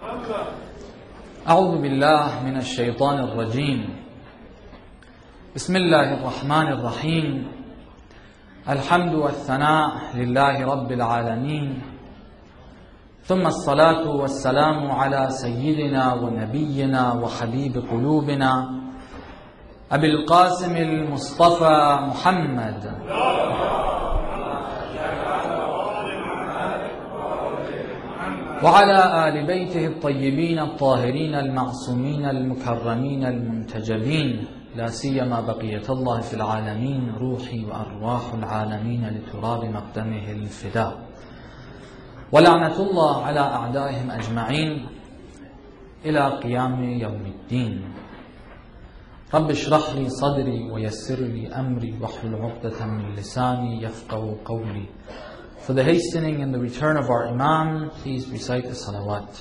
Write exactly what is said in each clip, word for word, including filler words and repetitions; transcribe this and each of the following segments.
أعوذ بالله من الشيطان الرجيم. بسم الله الرحمن الرحيم. الحمد والثناء لله رب العالمين، ثم الصلاة والسلام على سيدنا ونبينا وحبيب قلوبنا أبي القاسم المصطفى محمد وعلى آل بيته الطيبين الطاهرين المعصومين المكرمين المنتجبين، لا سيما بقية الله في العالمين، روحي وأرواح العالمين لتراب مقدمه الفداء، ولعنة الله على أعدائهم أجمعين إلى قيام يوم الدين. رب اشرح لي صدري ويسر لي أمري واحلل عقدة من لساني يفقهوا قولي. For the hastening and the return of our Imam, please recite the salawat.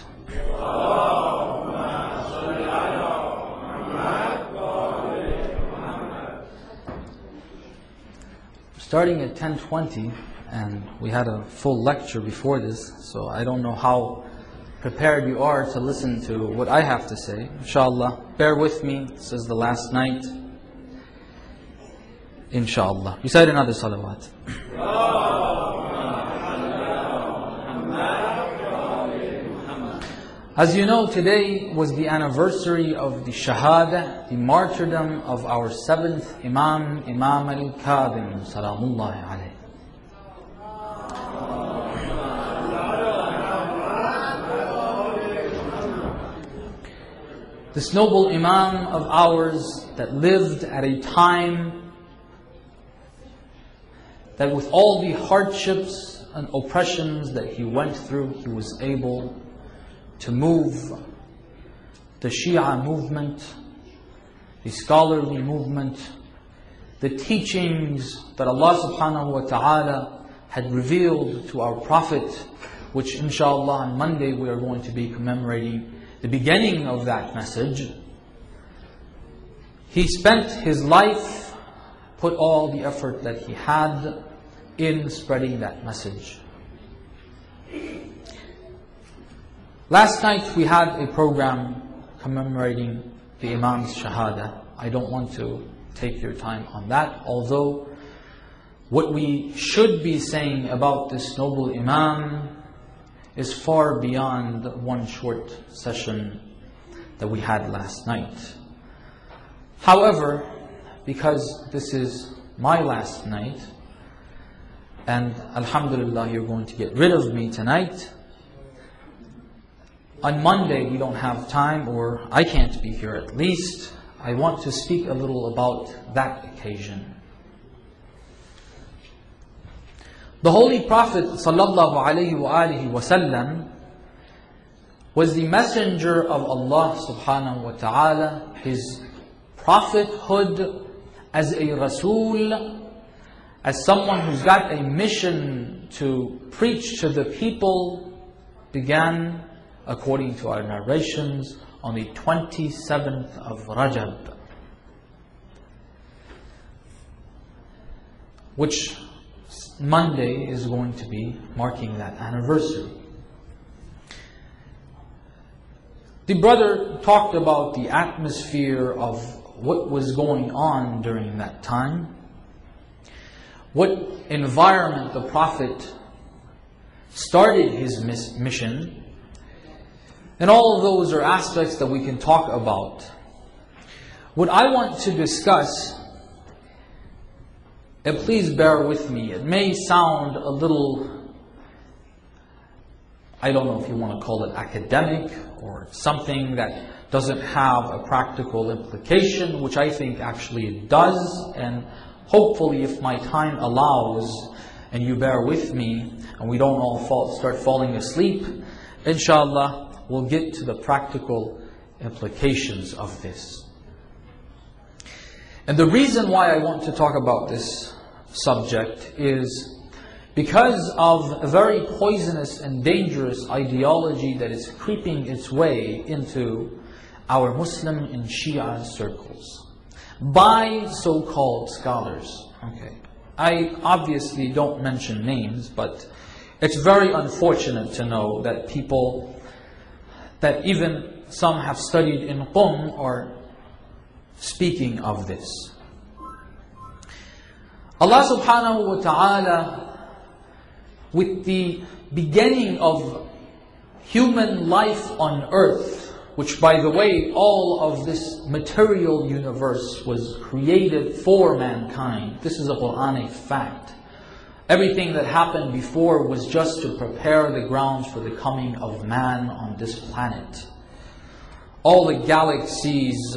Starting at ten twenty, and we had a full lecture before this, so I don't know how prepared you are to listen to what I have to say. Inshallah, bear with me. This is the last night. Inshallah. Recite another salawat. As you know, today was the anniversary of the Shahada, the martyrdom of our seventh Imam, Imam al-Kadhim, Salamullahi alayhi. This noble Imam of ours that lived at a time that with all the hardships and oppressions that he went through, he was able to move the Shia movement, the scholarly movement, the teachings that Allah subhanahu wa ta'ala had revealed to our Prophet, which inshallah on Monday we are going to be commemorating the beginning of that message. He spent his life, put all the effort that he had in spreading that message. Last night we had a program commemorating the Imam's Shahada. I don't want to take your time on that, although what we should be saying about this noble Imam is far beyond one short session that we had last night. However, because this is my last night, and alhamdulillah you're going to get rid of me tonight, on Monday we don't have time, or I can't be here at least. I want to speak a little about that occasion. The Holy Prophet sallallahu alaihi wasallam was the messenger of Allah subhanahu wa ta'ala. His prophethood as a Rasul, as someone who's got a mission to preach to the people, began, according to our narrations, on the twenty-seventh of Rajab, which Monday is going to be marking that anniversary. The brother talked about the atmosphere of what was going on during that time, what environment the Prophet started his mission, and all of those are aspects that we can talk about. What I want to discuss, and please bear with me, it may sound a little, I don't know if you want to call it academic, or something that doesn't have a practical implication, which I think actually it does, and hopefully if my time allows, and you bear with me, and we don't all fall, start falling asleep, inshallah, we'll get to the practical implications of this. And the reason why I want to talk about this subject is because of a very poisonous and dangerous ideology that is creeping its way into our Muslim and Shia circles by so-called scholars. Okay, I obviously don't mention names, but it's very unfortunate to know that people that even some have studied in Qum are speaking of this. Allah subhanahu wa ta'ala, with the beginning of human life on earth, which by the way, all of this material universe was created for mankind. This is a Quranic fact. Everything that happened before was just to prepare the grounds for the coming of man on this planet. All the galaxies,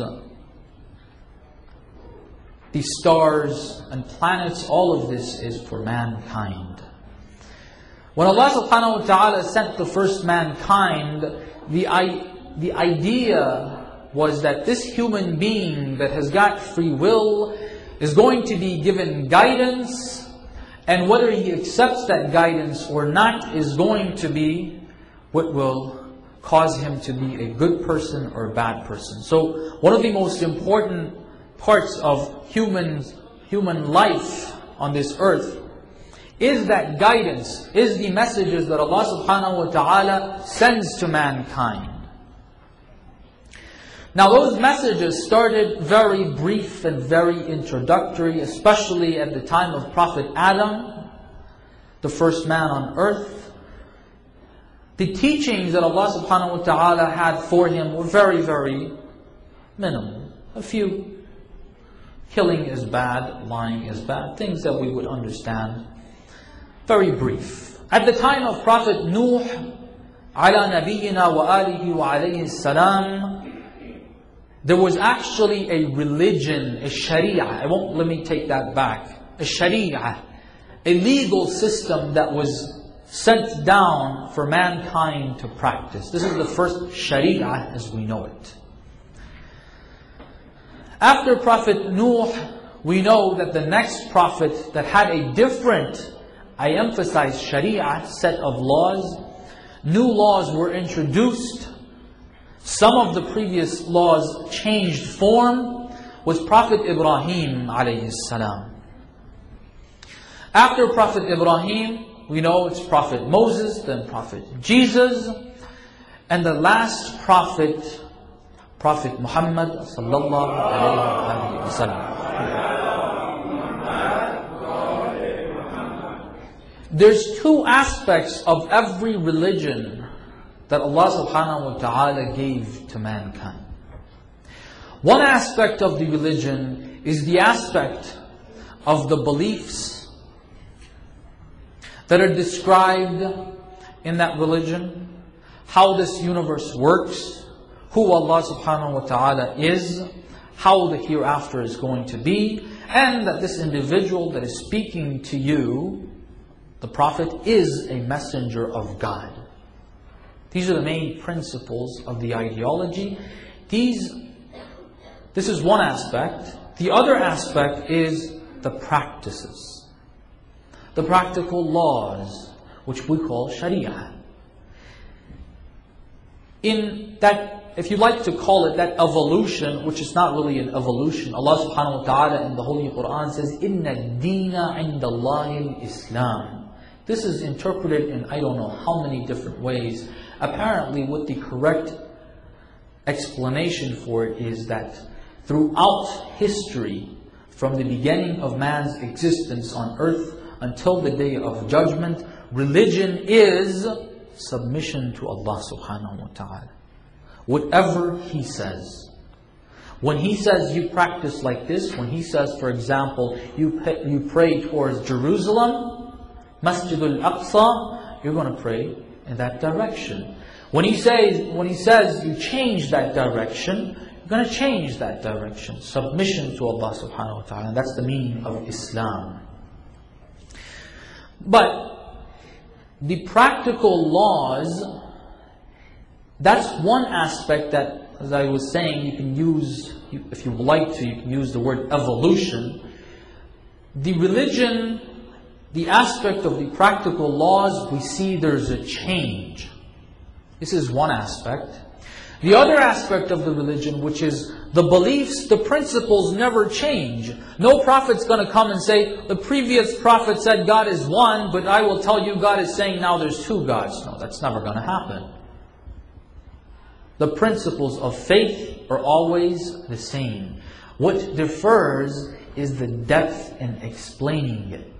the stars and planets, all of this is for mankind. When Allah subhanahu wa ta'ala sent the first mankind, the, the idea was that this human being that has got free will is going to be given guidance, and whether he accepts that guidance or not is going to be what will cause him to be a good person or a bad person. So one of the most important parts of human, human life on this earth is that guidance, is the messages that Allah subhanahu wa ta'ala sends to mankind. Now those messages started very brief and very introductory, especially at the time of Prophet Adam, the first man on earth. The teachings that Allah subhanahu wa ta'ala had for him were very, very minimal. A few. Killing is bad, lying is bad, things that we would understand. Very brief. At the time of Prophet Nuh, ala nabiyyina wa alihi wa alayhi salam, there was actually a religion, a sharia. I won't, let me take that back. A sharia, a legal system that was sent down for mankind to practice. This is the first sharia as we know it. After Prophet Nuh, we know that the next prophet that had a different, I emphasize sharia, set of laws, new laws were introduced. Some of the previous laws changed form, was Prophet Ibrahim alayhi salam. After Prophet Ibrahim, we know it's Prophet Moses, then Prophet Jesus, and the last prophet, Prophet Muhammad sallallahu alayhi wa sallam. There's two aspects of every religion that Allah subhanahu wa ta'ala gave to mankind. One aspect of the religion is the aspect of the beliefs that are described in that religion, how this universe works, who Allah subhanahu wa ta'ala is, how the hereafter is going to be, and that this individual that is speaking to you, the Prophet, is a messenger of God. These are the main principles of the ideology. These, this is one aspect. The other aspect is the practices. The practical laws, which we call Sharia. In that, if you like to call it that evolution, which is not really an evolution, Allah subhanahu wa ta'ala in the Holy Quran says, إِنَّ الدِّينَ عِنْدَ اللَّهِ الْإِسْلَامِ. This is interpreted in I don't know how many different ways. Apparently, what the correct explanation for it is that throughout history, from the beginning of man's existence on earth until the day of judgment, religion is submission to Allah subhanahu wa ta'ala. Whatever He says. When He says you practice like this, when He says, for example, you pay, you pray towards Jerusalem, Masjid al-Aqsa, you're going to pray in that direction. When he says, when he says you change that direction, you're going to change that direction. Submission to Allah subhanahu wa ta'ala. And that's the meaning of Islam. But the practical laws, that's one aspect that, as I was saying, you can use, if you would like to, you can use the word evolution. The religion, the aspect of the practical laws, we see there's a change. This is one aspect. The other aspect of the religion, which is the beliefs, the principles never change. No prophet's going to come and say, the previous prophet said God is one, but I will tell you God is saying now there's two gods. No, that's never going to happen. The principles of faith are always the same. What differs is the depth in explaining it.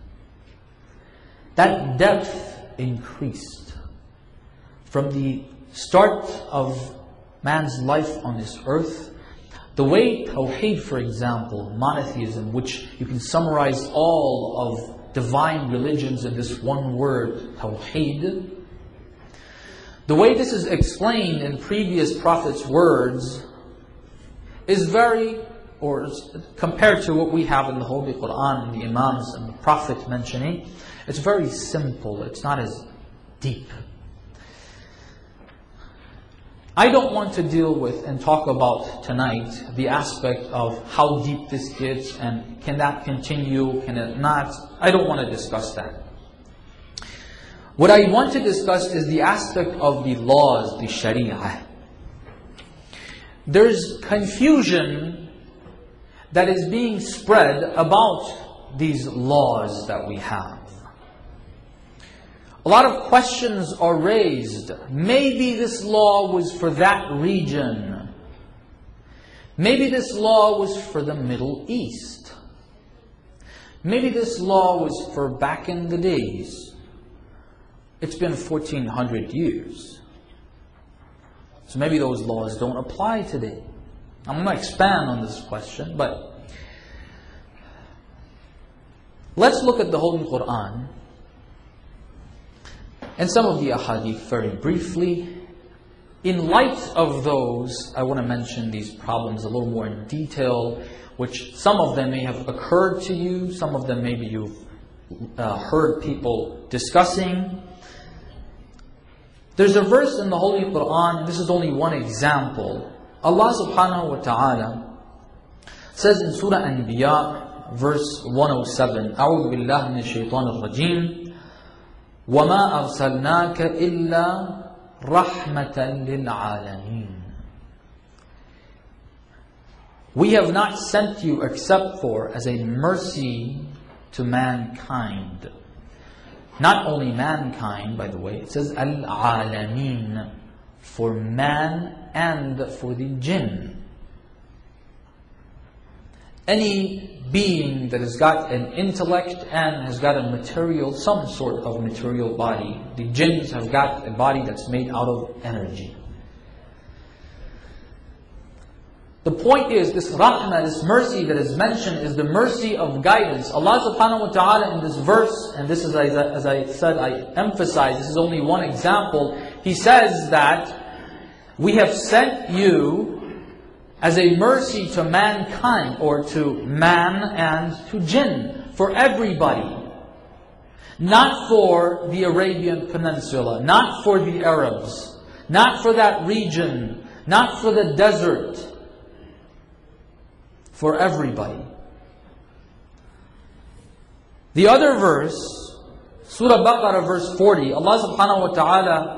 That depth increased from the start of man's life on this earth. The way Tawheed, for example, monotheism, which you can summarize all of divine religions in this one word, Tawheed. The way this is explained in previous prophets' words is very, or compared to what we have in the Holy Quran and the Imams and the Prophet mentioning, it's very simple. It's not as deep. I don't want to deal with and talk about tonight the aspect of how deep this gets and can that continue, can it not. I don't want to discuss that. What I want to discuss is the aspect of the laws, the Sharia. There's confusion that is being spread about these laws that we have. A lot of questions are raised. Maybe this law was for that region. Maybe this law was for the Middle East. Maybe this law was for back in the days. It's been fourteen hundred years. So maybe those laws don't apply today. I'm going to expand on this question, but let's look at the Holy Quran and some of the ahadith very briefly. In light of those, I want to mention these problems a little more in detail, which some of them may have occurred to you, some of them maybe you've uh, heard people discussing. There's a verse in the Holy Quran, this is only one example. Allah subhanahu wa ta'ala says in Surah Anbiya, verse one oh seven, أعوذ بالله من الشيطان الرجيم وَمَا أَرْسَلْنَاكَ إِلَّا رَحْمَةً لِلْعَالَمِينَ. We have not sent you except for as a mercy to mankind. Not only mankind, by the way, it says Al-Alameen, for man and for the jinn. Any being that has got an intellect and has got a material, some sort of material body. The jinns have got a body that's made out of energy. The point is, this rahmah, this mercy that is mentioned is the mercy of guidance. Allah subhanahu wa ta'ala in this verse, and this is as I, as I said, I emphasize, this is only one example. He says that we have sent you as a mercy to mankind, or to man and to jinn, for everybody. Not for the Arabian Peninsula, not for the Arabs, not for that region, not for the desert, for everybody. The other verse, Surah Baqarah verse forty, Allah subhanahu wa ta'ala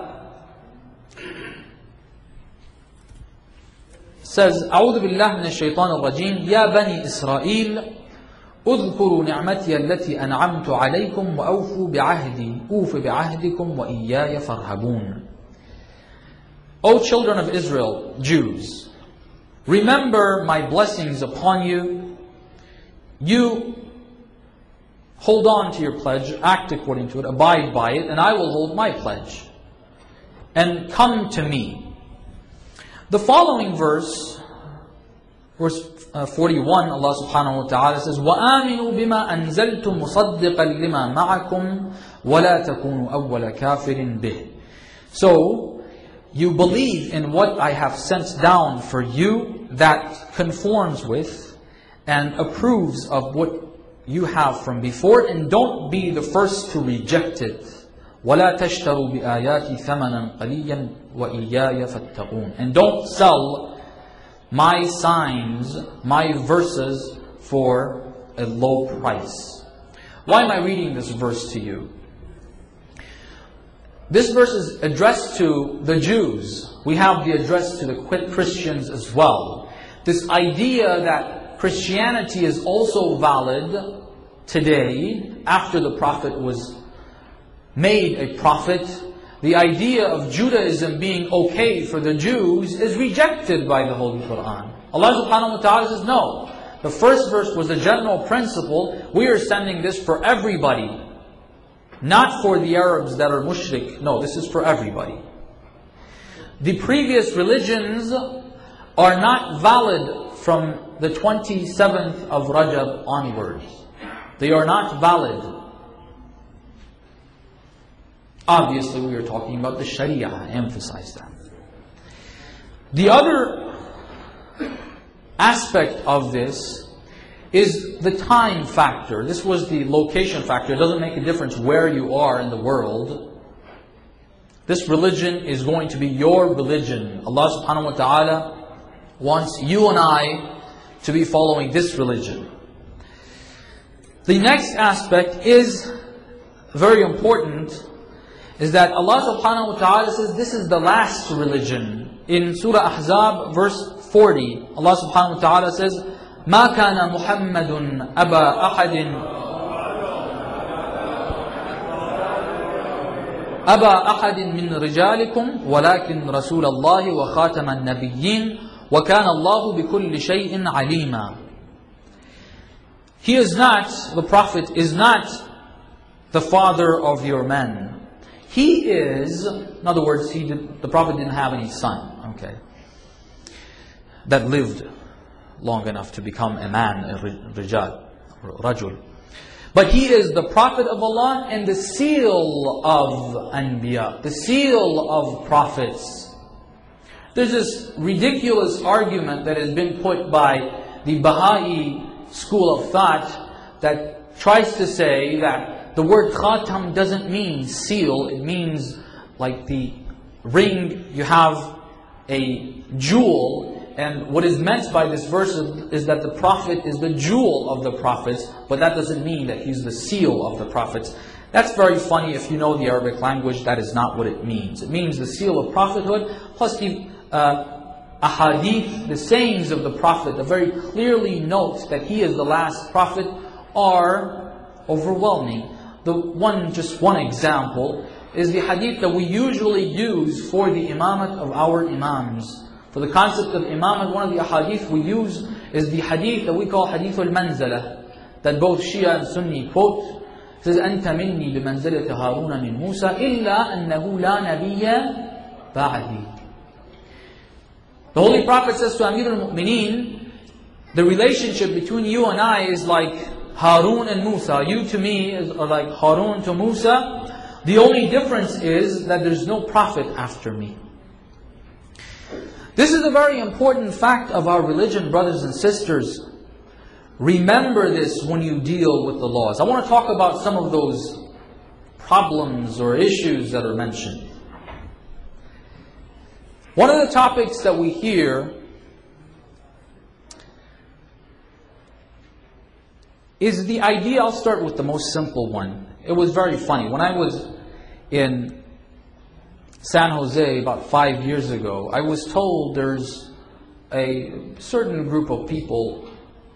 says, أعوذ بالله من الشيطان الرجيم يا بني إسرائيل اذكروا نعمتي التي أنعمت عليكم وأوفوا بعهدي أوف بعهدكم وإياي فارهبون. O children of Israel, Jews, remember my blessings upon you. You hold on to your pledge, act according to it, abide by it, and I will hold my pledge. And come to me. The following verse, verse uh, forty-one, Allah subhanahu wa ta'ala says, وَآمِنُوا بِمَا أَنزَلْتُ مُصَدِّقًا لِمَا مَعَكُمْ وَلَا تَكُونُوا أَوَّلَ كَافِرٍ بِهِ. So, you believe in what I have sent down for you that conforms with and approves of what you have from before, and don't be the first to reject it. وَلَا تَشْتَرُوا بِآيَاتِ ثَمَنًا قَلِيًّا وَإِيَّايَ فَاتَّقُونَ. And don't sell my signs, my verses for a low price. Why am I reading this verse to you? This verse is addressed to the Jews. We have the address to the Christians as well. This idea that Christianity is also valid today, after the Prophet was made a prophet, the idea of Judaism being okay for the Jews is rejected by the Holy Quran. Allah subhanahu wa ta'ala says, no. The first verse was the general principle. We are sending this for everybody. Not for the Arabs that are mushrik. No, this is for everybody. The previous religions are not valid from the twenty-seventh of Rajab onwards. They are not valid. Obviously, we are talking about the Sharia. I emphasize that. The other aspect of this is the time factor. This was the location factor. It doesn't make a difference where you are in the world. This religion is going to be your religion. Allah subhanahu wa ta'ala wants you and I to be following this religion. The next aspect is very important, is that Allah subhanahu wa ta'ala says this is the last religion. In Surah Ahzab, verse forty, Allah subhanahu wa ta'ala says, مَا كَانَ مُحَمَّدٌ أَبَا أَحَدٍ أبا أحد من رجالكم ولكن رسول الله وخاتم النبيين وكان الله بكل شيء عليما. He is not, the Prophet is not the father of your men. He is, in other words, he did, the Prophet didn't have any son, okay, that lived long enough to become a man, a rijal, rajul. But he is the Prophet of Allah and the seal of Anbiya, the seal of prophets. There's this ridiculous argument that has been put by the Baha'i school of thought that tries to say that the word khatam doesn't mean seal, it means like the ring, you have a jewel. And what is meant by this verse is that the Prophet is the jewel of the prophets, but that doesn't mean that he's the seal of the prophets. That's very funny if you know the Arabic language. That is not what it means. It means the seal of prophethood, plus the uh, ahadith, the sayings of the Prophet that very clearly notes that he is the last prophet, are overwhelming. The one, just one example, is the hadith that we usually use for the imamat of our imams. For the concept of imamah, one of the ahadith we use is the hadith that we call hadith al-manzala, that both Shia and Sunni quote. It says, أَنْتَ مِنِّي بِمَنْزَلَةِ هَارُونَ مِنْ مُوسَى إِلَّا أَنَّهُ لَا نَبِيَّ بَعْدِي. The Holy Prophet says to Amir al-Mu'mineen, the relationship between you and I is like Harun and Musa. You to me is like Harun to Musa. The only difference is that there's no prophet after me. This is a very important fact of our religion, brothers and sisters. Remember this when you deal with the laws. I want to talk about some of those problems or issues that are mentioned. One of the topics that we hear is the idea, I'll start with the most simple one. It was very funny. When I was in San Jose about five years ago, I was told there's a certain group of people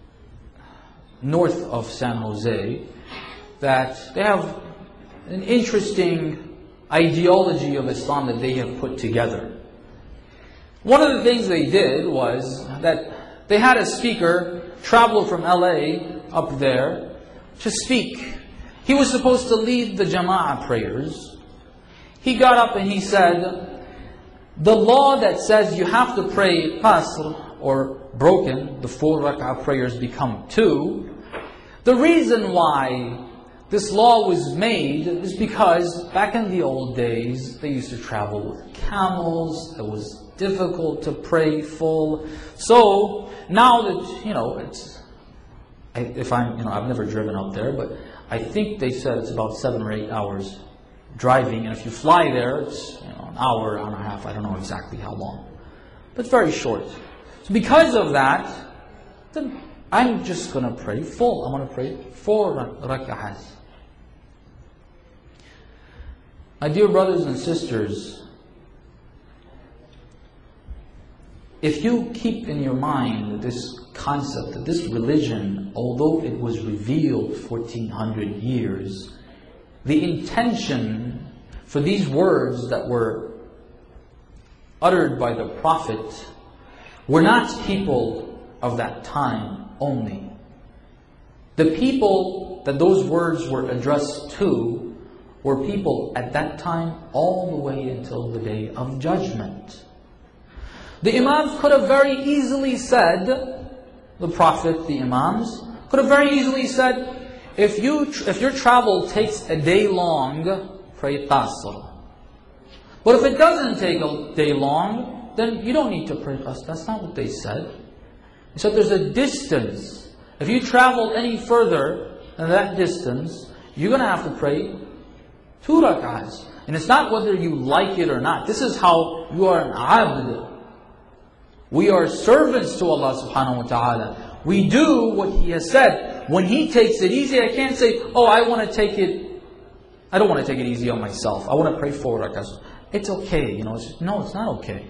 north of San Jose that they have an interesting ideology of Islam that they have put together. One of the things they did was that they had a speaker travel from L A up there to speak. He was supposed to lead the Jama'ah prayers. He got up and he said, the law that says you have to pray qasr, or broken, the four rak'ah prayers become two. The reason why this law was made is because back in the old days, they used to travel with camels. It was difficult to pray full. So now that, you know, it's, if I'm, you know, I've never driven up there, but I think they said it's about seven or eight hours driving, and if you fly there, it's, you know, an hour, hour and a half. I don't know exactly how long, but it's very short. So because of that, then I'm just going to pray full. I'm going to pray four rak'ahs. My dear brothers and sisters, if you keep in your mind this concept that this religion, although it was revealed fourteen hundred years, the intention for these words that were uttered by the Prophet were not people of that time only. The people that those words were addressed to were people at that time all the way until the Day of Judgment. The Imams could have very easily said, the Prophet, the Imams, could have very easily said, if you if your travel takes a day long, pray qasr. But if it doesn't take a day long, then you don't need to pray qasr. That's not what they said. They said there's a distance. If you travel any further than that distance, you're going to have to pray two rak'ahs. And it's not whether you like it or not. This is how you are an abd. We are servants to Allah subhanahu wa ta'ala. We do what He has said. When He takes it easy, I can't say, oh, I want to take it, I don't want to take it easy on myself. I want to pray four rak'ahs. It's okay, you know. It's just, no, it's not okay.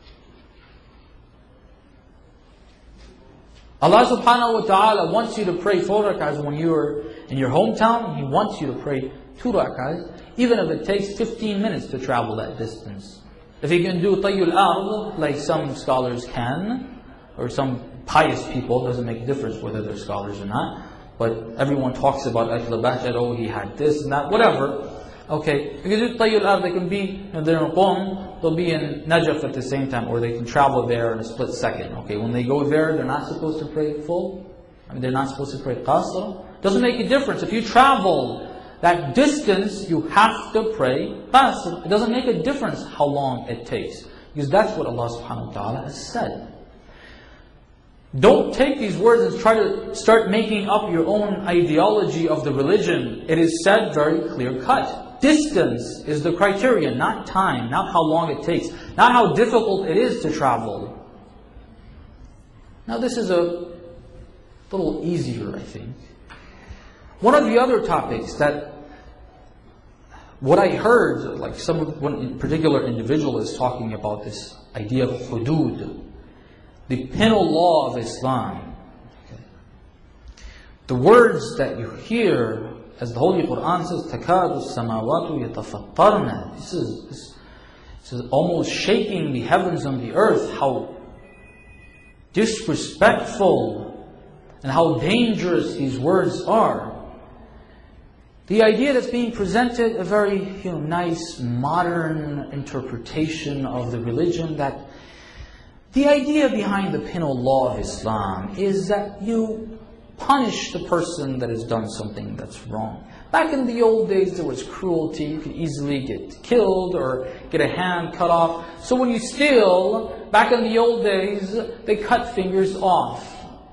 Allah subhanahu wa ta'ala wants you to pray four rak'ahs when you're in your hometown. He wants you to pray two rak'ahs, even if it takes fifteen minutes to travel that distance. If you can do tayyul ard, like some scholars can, or some pious people, doesn't make a difference whether they're scholars or not, but everyone talks about Ahl Bahjat, oh, he had this and that, whatever. Okay, if you do tayyul ard, they can be, you know, they're in Qom, they'll be in Najaf at the same time, or they can travel there in a split second. Okay, when they go there, they're not supposed to pray full. I mean, they're not supposed to pray qasr. Doesn't make a difference. If you travel that distance, you have to pray qasr. It doesn't make a difference how long it takes, because that's what Allah subhanahu wa ta'ala has said. Don't take these words and try to start making up your own ideology of the religion. It is said very clear cut. Distance is the criterion, not time, not how long it takes, not how difficult it is to travel. Now this is a little easier, I think. One of the other topics that, what I heard, like some one particular individual is talking about this idea of hudud, the penal law of Islam. Okay. The words that you hear, as the Holy Quran says, تَكَادُ السَّمَاوَاتُ يَتَفَطَّرْنَ. This is, this, this is almost shaking the heavens and the earth, how disrespectful and how dangerous these words are. The idea that's being presented, a very you know, nice, modern interpretation of the religion, that the idea behind the penal law of Islam is that you punish the person that has done something that's wrong. Back in the old days, there was cruelty. You could easily get killed or get a hand cut off. So when you steal, back in the old days, they cut fingers off.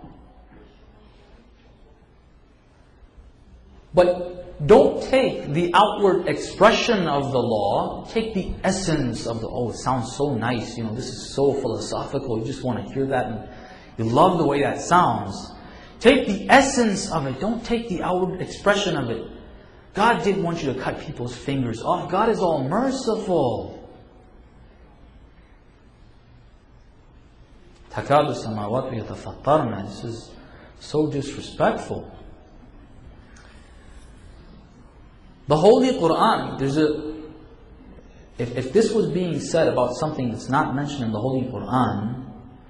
But don't take the outward expression of the law, take the essence of the, oh, it sounds so nice, you know, this is so philosophical, you just want to hear that and you love the way that sounds. Take the essence of it, don't take the outward expression of it. God didn't want you to cut people's fingers off. God is all merciful. تَكَادُ السَّمَاوَاتُ يَتَفَطَّرْنَ. This is so disrespectful. The Holy Quran, there's a, if, if this was being said about something that's not mentioned in the Holy Quran,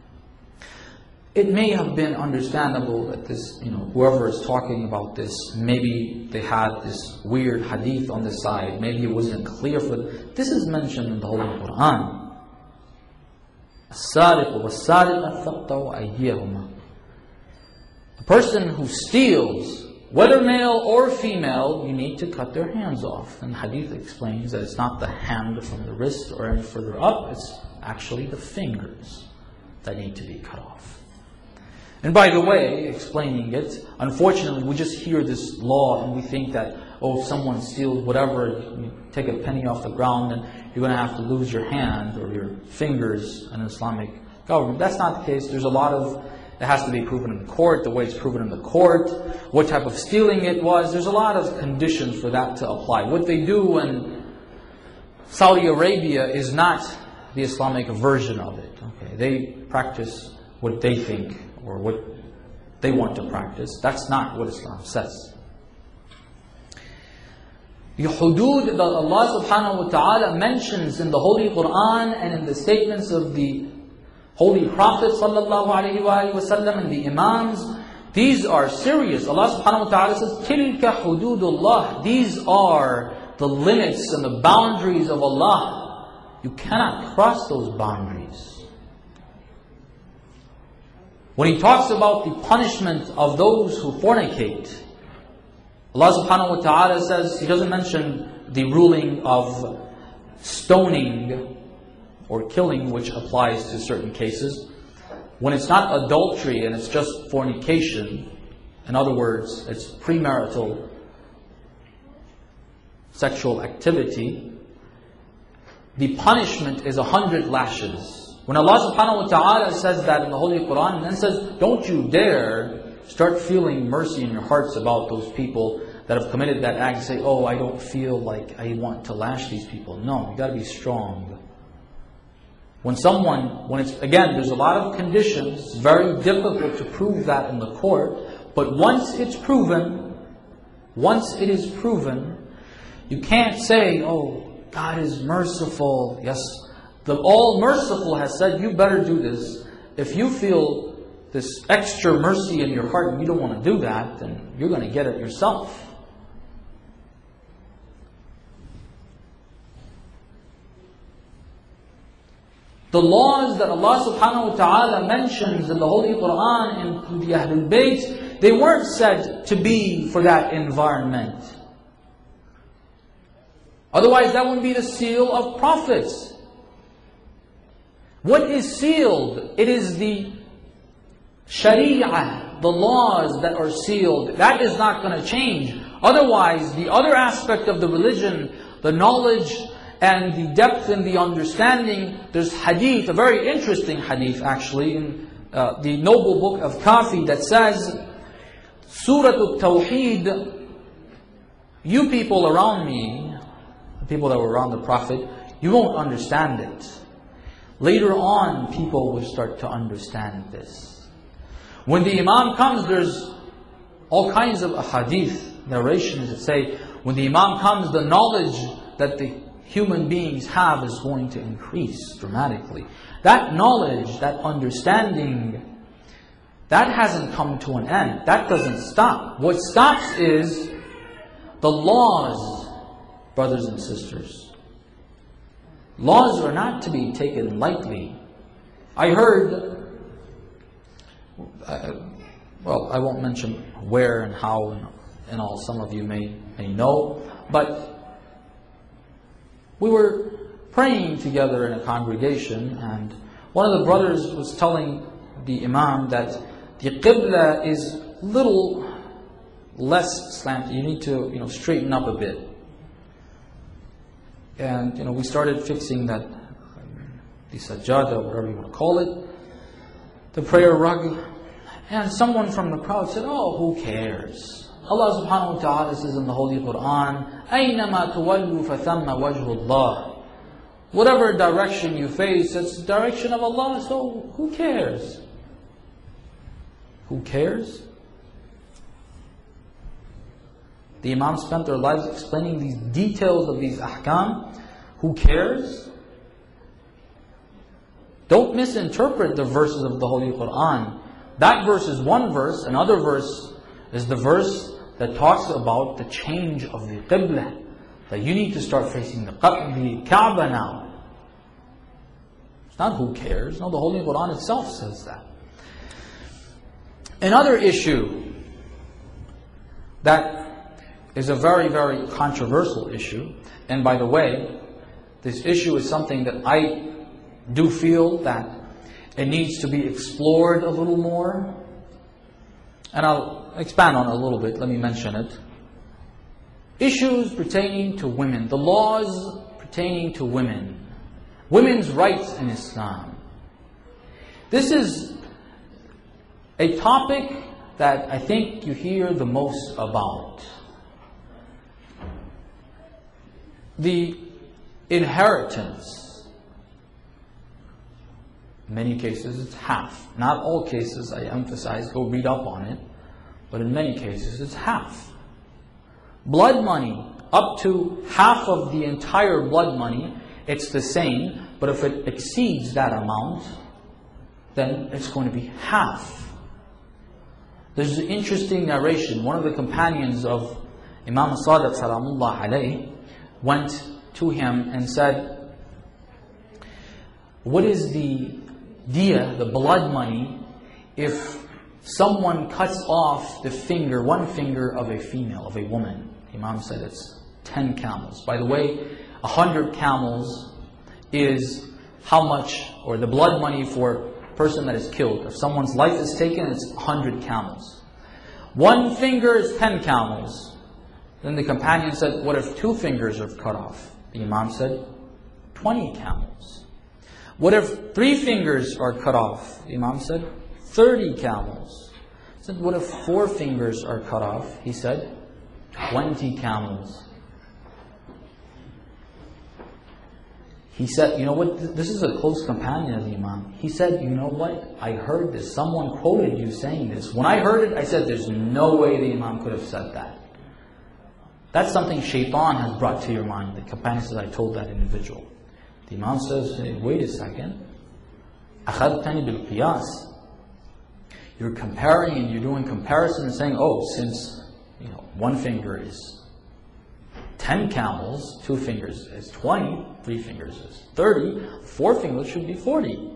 it may have been understandable that this, you know, whoever is talking about this, maybe they had this weird hadith on the side, maybe it wasn't clear for them. This is mentioned in the Holy Quran. السارق والسارقة فاقطعوا أيديهما. The person who steals, whether male or female, you need to cut their hands off. And hadith explains that it's not the hand from the wrist or any further up, it's actually the fingers that need to be cut off. And by the way, explaining it, unfortunately we just hear this law and we think that, oh, if someone steals whatever, you take a penny off the ground and you're going to have to lose your hand or your fingers in an Islamic government. That's not the case. There's a lot of, it has to be proven in the court, the way it's proven in the court, what type of stealing it was. There's a lot of conditions for that to apply. What they do in Saudi Arabia is not the Islamic version of it. Okay, they practice what they think or what they want to practice. That's not what Islam says. The hudud that Allah subhanahu wa ta'ala mentions in the Holy Quran and in the statements of the Holy Prophet sallallahu alayhi wa sallam and the Imams, these are serious. Allah subhanahu wa ta'ala says, تِلْكَ حُدُودُ اللَّهِ. These are the limits and the boundaries of Allah. You cannot cross those boundaries. When He talks about the punishment of those who fornicate, Allah subhanahu wa ta'ala says, He doesn't mention the ruling of stoning or killing, which applies to certain cases. When it's not adultery and it's just fornication, in other words, it's premarital sexual activity, the punishment is a hundred lashes. When Allah subhanahu wa ta'ala says that in the Holy Quran, and then says, don't you dare start feeling mercy in your hearts about those people that have committed that act, say, oh, I don't feel like I want to lash these people. No, you got to be strong. When someone, when it's, again, there's a lot of conditions, it's very difficult to prove that in the court, but once it's proven, once it is proven, you can't say, oh, God is merciful. Yes, the All-Merciful has said, you better do this. If you feel this extra mercy in your heart and you don't want to do that, then you're going to get it yourself. The laws that Allah subhanahu wa ta'ala mentions in the Holy Quran and the Ahlul Bayt, they weren't said to be for that environment. Otherwise that wouldn't be the seal of prophets. What is sealed? It is the Sharia, the laws that are sealed. That is not going to change. Otherwise, the other aspect of the religion, the knowledge and the depth and the understanding, there's hadith, a very interesting hadith actually, in uh, the noble book of Kafi that says, Surah Al-Tawheed, you people around me, the people that were around the Prophet, you won't understand it. Later on, people will start to understand this. When the Imam comes, there's all kinds of hadith narrations that say, when the Imam comes, the knowledge that the human beings have is going to increase dramatically. That knowledge, that understanding, that hasn't come to an end. That doesn't stop. What stops is the laws, brothers and sisters. Laws are not to be taken lightly. I heard, uh, well, I won't mention where and how and, and all, some of you may, may know, but we were praying together in a congregation, and one of the brothers was telling the Imam that the Qibla is little less slanted. You need to, you know, straighten up a bit. And, you know, we started fixing that, the sajjada, whatever you want to call it, the prayer rug, and someone from the crowd said, oh, who cares? Allah subhanahu wa ta'ala says in the Holy Quran, أَيْنَمَا تُوَلُّوا فَثَمَّ وَجْهُ اللَّهِ. Whatever direction you face, it's the direction of Allah, so who cares? Who cares? The Imam spent their lives explaining these details of these ahkam. Who cares? Don't misinterpret the verses of the Holy Quran. That verse is one verse, another verse is the verse that talks about the change of the Qibla. That you need to start facing the, the Kaaba now. It's not who cares. No, the Holy Quran itself says that. Another issue that is a very, very controversial issue, and by the way, this issue is something that I do feel that it needs to be explored a little more. And I'll expand on it a little bit, let me mention it. Issues pertaining to women, the laws pertaining to women, women's rights in Islam. This is a topic that I think you hear the most about. The inheritance. In many cases it's half. Not all cases, I emphasize, go read up on it. But in many cases it's half. Blood money up to half of the entire blood money, it's the same. But if it exceeds that amount, then it's going to be half. There's an interesting narration. One of the companions of Imam Sadiq Salamullah alayhi went to him and said, what is the diya, the blood money, if someone cuts off the finger, one finger of a female, of a woman? Imam said it's ten camels. By the way, a hundred camels is how much, or the blood money for a person that is killed. If someone's life is taken, it's a hundred camels. One finger is ten camels. Then the companion said, what if two fingers are cut off? The Imam said, twenty camels. What if three fingers are cut off? The Imam said, thirty camels. He said, what if four fingers are cut off? He said, twenty camels. He said, you know what, this is a close companion of the Imam. He said, you know what, I heard this. Someone quoted you saying this. When I heard it, I said, there's no way the Imam could have said that. That's something shaitan has brought to your mind. The companion says, I told that individual. The Imam says, hey, wait a second. أَخَذْتَنِ بِالْقِيَاسِ. You're comparing and you're doing comparison and saying, oh, since you know one finger is ten camels, two fingers is twenty, three fingers is thirty, four fingers should be forty.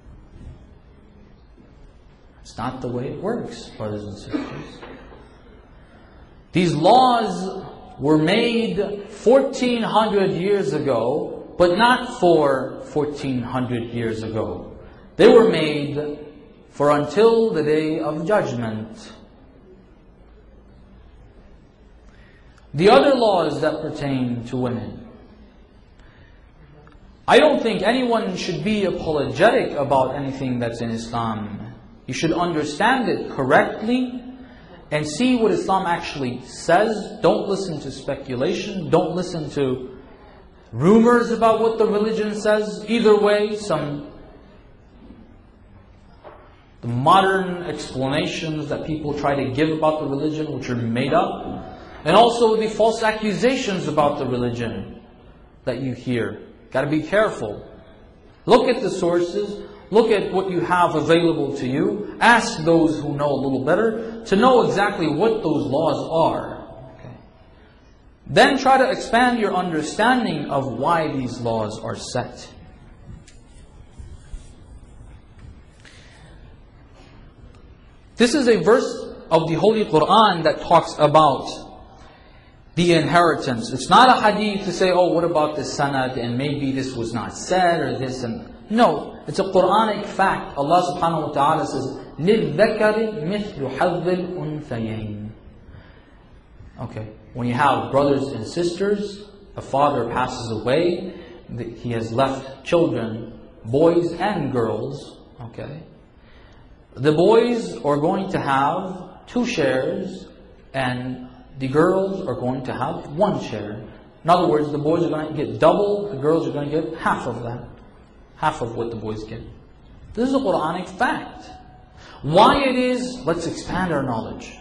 It's not the way it works, brothers and sisters. These laws were made fourteen hundred years ago, but not for fourteen hundred years ago. They were made for until the day of judgment. The other laws that pertain to women, I don't think anyone should be apologetic about anything that's in Islam. You should understand it correctly and see what Islam actually says. Don't listen to speculation. Don't listen to rumors about what the religion says. Either way, some the modern explanations that people try to give about the religion, which are made up, and also the false accusations about the religion that you hear. Got to be careful. Look at the sources. Look at what you have available to you. Ask those who know a little better to know exactly what those laws are. Okay. Then try to expand your understanding of why these laws are set. This is a verse of the Holy Quran that talks about the inheritance. It's not a hadith to say, oh, what about this sanad, and maybe this was not said, or this and... No, it's a Quranic fact. Allah subhanahu wa ta'ala says, لِلذَّكَرِ مِثْلُ حَظِّ الْأُنْثَيَيْنِ. Okay, when you have brothers and sisters, a father passes away, he has left children, boys and girls, okay. The boys are going to have two shares, and the girls are going to have one share. In other words, the boys are going to get double, the girls are going to get half of that. Half of what the boys get. This is a Quranic fact. Why it is, let's expand our knowledge.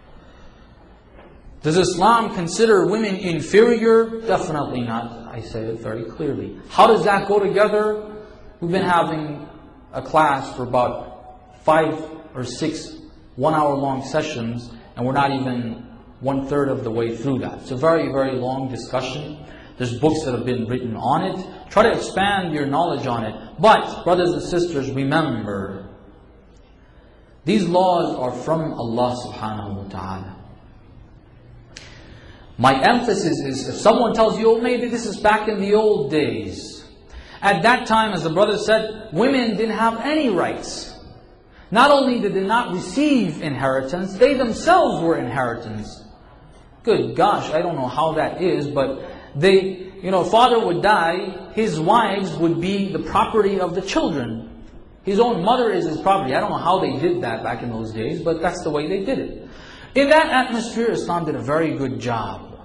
Does Islam consider women inferior? Definitely not. I say it very clearly. How does that go together? We've been having a class for about five or six one-hour-long sessions, and we're not even one-third of the way through that. It's a very, very long discussion. There's books that have been written on it. Try to expand your knowledge on it. But, brothers and sisters, remember, these laws are from Allah subhanahu wa ta'ala. My emphasis is, if someone tells you, oh, maybe this is back in the old days. At that time, as the brother said, women didn't have any rights. Not only did they not receive inheritance, they themselves were inheritance. Good gosh, I don't know how that is, but they, you know, father would die, his wives would be the property of the children. His own mother is his property. I don't know how they did that back in those days, but that's the way they did it. In that atmosphere, Islam did a very good job.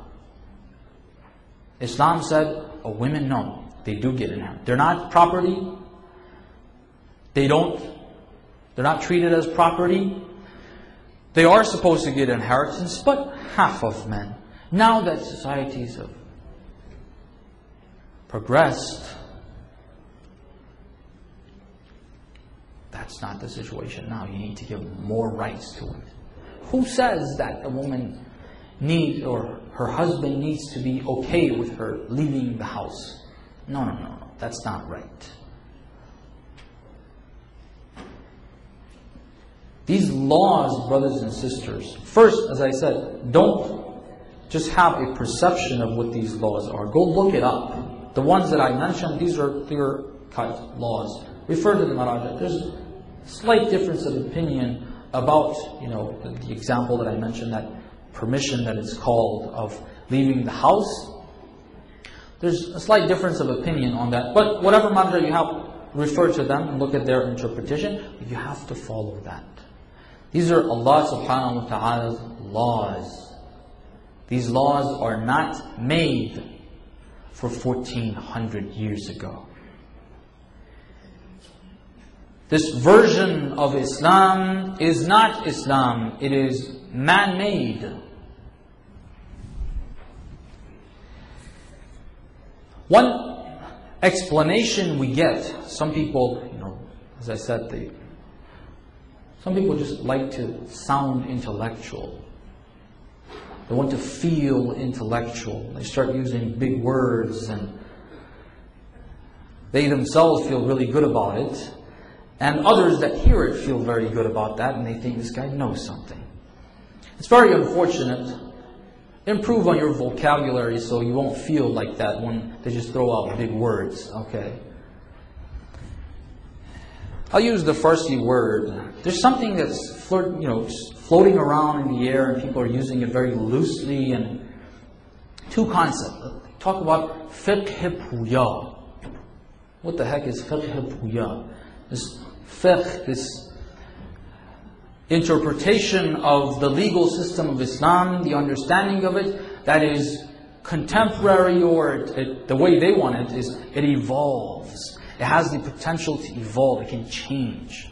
Islam said, oh, women, no, they do get inheritance. They're not property. They don't, they're not treated as property. They are supposed to get inheritance, but half of men. Now that societies have progressed, that's not the situation now. You need to give more rights to women. Who says that a woman needs, or her husband needs to be okay with her leaving the house? No, no, no, no. That's not right. These laws, brothers and sisters, first, as I said, don't just have a perception of what these laws are. Go look it up. The ones that I mentioned, these are clear-cut laws. Refer to the Maraja. There's slight difference of opinion about, you know, the, the example that I mentioned, that permission that it's called of leaving the house. There's a slight difference of opinion on that. But whatever Maraja you have, refer to them and look at their interpretation. You have to follow that. These are Allah subhanahu wa ta'ala's laws. These laws are not made for fourteen hundred years ago. This version of Islam is not Islam. It is man-made. One explanation we get, some people, you know, as I said, they Some people just like to sound intellectual. They want to feel intellectual. They start using big words and they themselves feel really good about it. And others that hear it feel very good about that and they think this guy knows something. It's very unfortunate. Improve on your vocabulary so you won't feel like that when they just throw out big words. Okay. I'll use the Farsi word. There's something that's flirt, you know, floating around in the air and people are using it very loosely. And two concepts. Talk about fiqh puya. What the heck is fiqh puya? This fiqh, this interpretation of the legal system of Islam, the understanding of it, that is contemporary, or it, it, the way they want it is it evolves. It has the potential to evolve. It can change.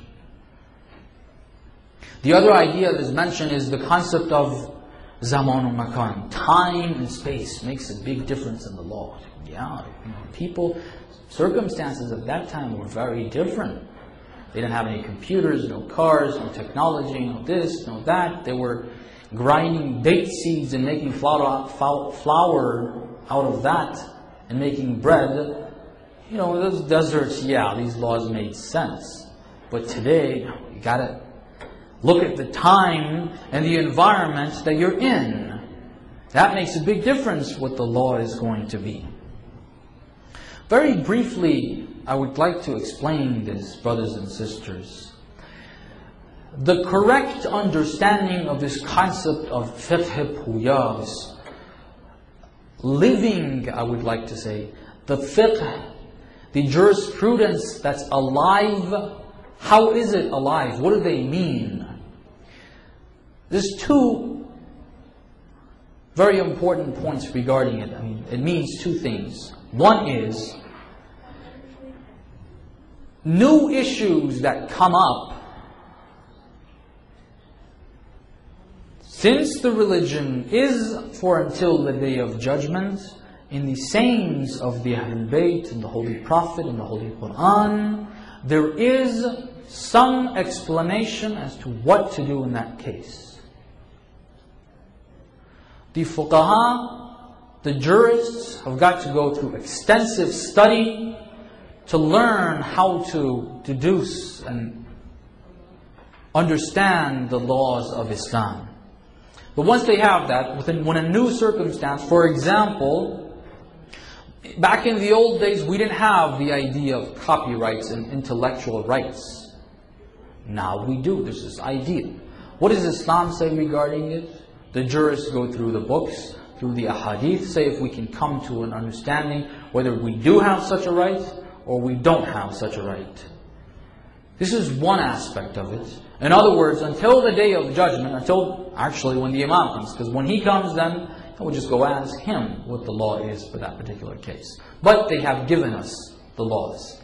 The other idea that is mentioned is the concept of zaman and makan. Time and space makes a big difference in the law. Yeah, you know, people, circumstances at that time were very different. They didn't have any computers, no cars, no technology, no this, no that. They were grinding date seeds and making flour, flour out of that and making bread. You know, those deserts, yeah, these laws made sense. But today, you gotta look at the time and the environment that you're in. That makes a big difference what the law is going to be. Very briefly, I would like to explain this, brothers and sisters. The correct understanding of this concept of fiqh puya, this living, I would like to say, the fiqh, the jurisprudence that's alive. How is it alive? What do they mean? There's two very important points regarding it. I mean, it means two things. One is new issues that come up since the religion is for until the Day of Judgment, in the sayings of the Ahlul Bayt and the Holy Prophet and the Holy Quran, there is some explanation as to what to do in that case. The fuqaha, the jurists, have got to go through extensive study to learn how to deduce and understand the laws of Islam. But once they have that, within, when a new circumstance, for example, back in the old days, we didn't have the idea of copyrights and intellectual rights. Now we do. There's this idea. What does Islam say regarding it? The jurists go through the books, through the ahadith, say if we can come to an understanding whether we do have such a right or we don't have such a right. This is one aspect of it. In other words, until the Day of Judgment, until actually when the Imam comes, because when he comes then, we'll just go ask him what the law is for that particular case. But they have given us the laws.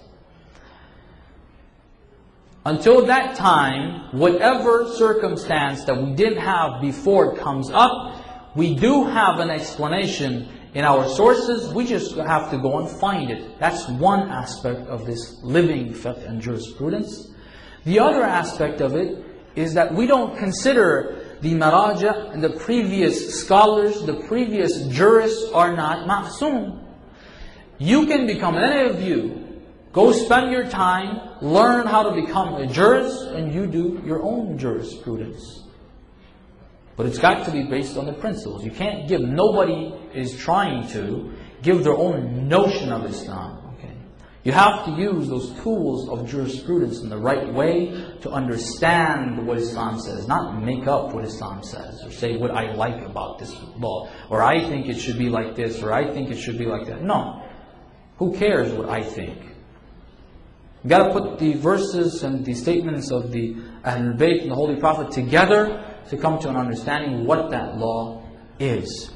Until that time, whatever circumstance that we didn't have before comes up, We do have an explanation in our sources, we just have to go and find it. That's one aspect of this living fiqh and jurisprudence. The other aspect of it is that we don't consider the maraja and the previous scholars, the previous jurists are not ma'soom. You can become, any of you, go spend your time, learn how to become a jurist, and you do your own jurisprudence. But it's got to be based on the principles. You can't give, nobody is trying to give their own notion of Islam. Okay? You have to use those tools of jurisprudence in the right way to understand what Islam says, not make up what Islam says, or say what I like about this law, or I think it should be like this, or I think it should be like that. No. Who cares what I think? You've got to put the verses and the statements of the Ahlul Bayt and the Holy Prophet together to come to an understanding what that law is.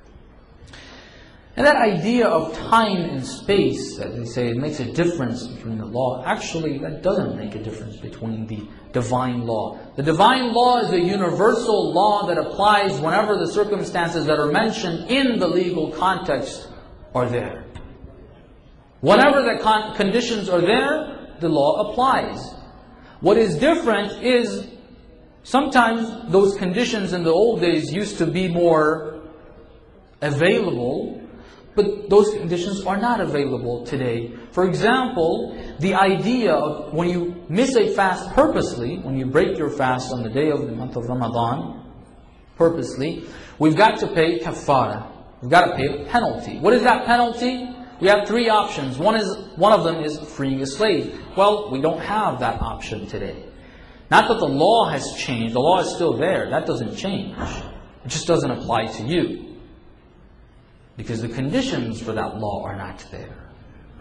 And that idea of time and space, that they say it makes a difference between the law, actually that doesn't make a difference between the divine law. The divine law is a universal law that applies whenever the circumstances that are mentioned in the legal context are there. Whenever the con- conditions are there, the law applies. What is different is sometimes those conditions in the old days used to be more available, but those conditions are not available today. For example, the idea of when you miss a fast purposely, when you break your fast on the day of the month of Ramadan, purposely, we've got to pay kafara. We've got to pay a penalty. What is that penalty? We have three options. One is one of them is freeing a slave. Well, we don't have that option today. Not that the law has changed. The law is still there. That doesn't change. It just doesn't apply to you. Because the conditions for that law are not there.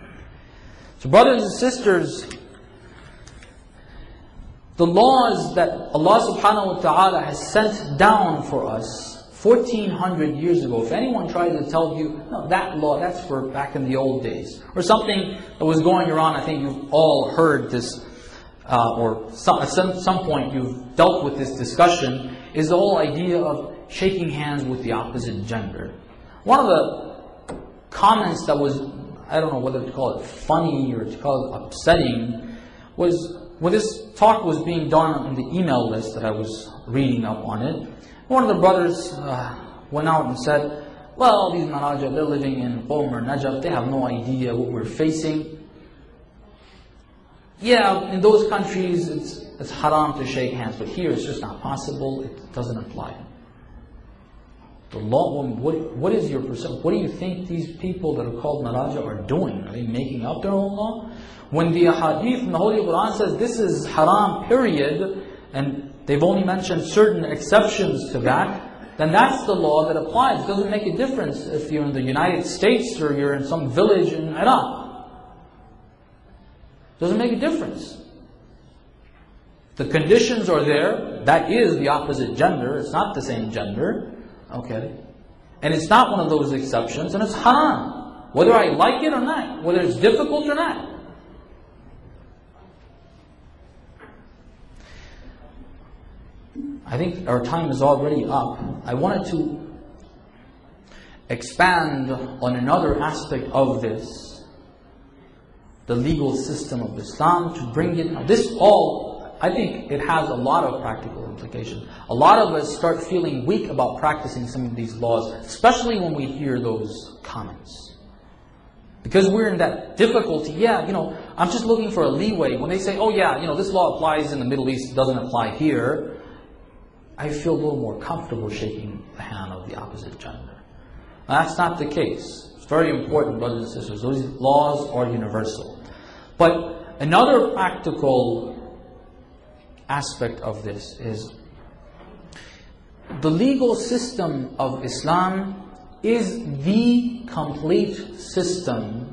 So brothers and sisters, the laws that Allah subhanahu wa ta'ala has sent down for us fourteen hundred years ago, if anyone tries to tell you, no, that law, that's for back in the old days, or something that was going around, I think you've all heard this, uh, or some, at some, some point you've dealt with this discussion, is the whole idea of shaking hands with the opposite gender. One of the comments that was, I don't know whether to call it funny or to call it upsetting, was when this talk was being done on the email list that I was reading up on it, one of the brothers uh, went out and said, well, these Maraja, they're living in Qom or Najaf, they have no idea what we're facing. Yeah, in those countries it's, it's haram to shake hands, but here it's just not possible, it doesn't apply. The law, what, what is your perception? What do you think these people that are called Maraja are doing? Are they making up their own law? When the hadith in the Holy Quran says this is haram, period, and they've only mentioned certain exceptions to that, then that's the law that applies. It doesn't make a difference if you're in the United States or you're in some village in Iraq. It doesn't make a difference. The conditions are there. That is the opposite gender. It's not the same gender. Okay? And it's not one of those exceptions, and it's haram. Whether I like it or not. Whether it's difficult or not. I think our time is already up. I wanted to expand on another aspect of this, the legal system of Islam, to bring it. Now this all, I think it has a lot of practical implications. A lot of us start feeling weak about practicing some of these laws, especially when we hear those comments. Because we're in that difficulty. Yeah, you know, I'm just looking for a leeway. When they say, oh yeah, you know, this law applies in the Middle East, it doesn't apply here, I feel a little more comfortable shaking the hand of the opposite gender. Now, that's not the case. It's very important, brothers and sisters. Those laws are universal. But another practical aspect of this is the legal system of Islam is the complete system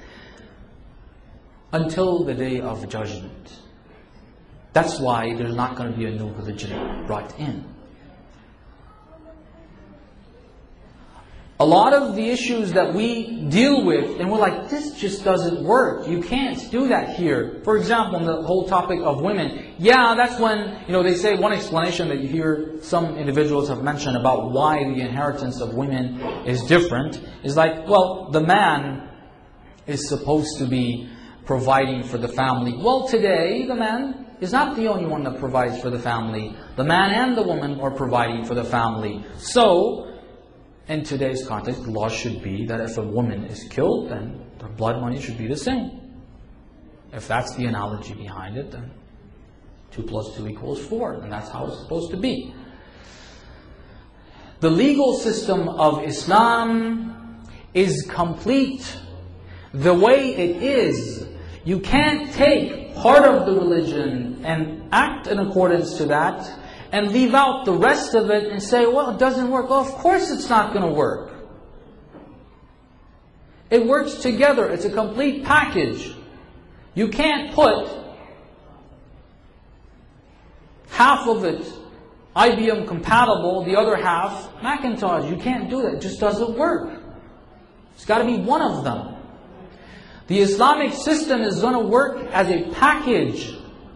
until the day of judgment. That's why there's not going to be a new religion brought in. A lot of the issues that we deal with, and we're like, this just doesn't work. You can't do that here. For example, on the whole topic of women, yeah, that's when, you know, they say one explanation that you hear some individuals have mentioned about why the inheritance of women is different, is like, well, the man is supposed to be providing for the family. Well, today, the man is not the only one that provides for the family. The man and the woman are providing for the family. So, in today's context, the law should be that if a woman is killed, then the blood money should be the same. If that's the analogy behind it, then two plus two equals four, and that's how it's supposed to be. The legal system of Islam is complete the way it is. You can't take part of the religion and act in accordance to that, and leave out the rest of it and say, well, it doesn't work. Well, of course it's not going to work. It works together. It's a complete package. You can't put half of it I B M compatible, the other half Macintosh. You can't do that. It just doesn't work. It's got to be one of them. The Islamic system is going to work as a package.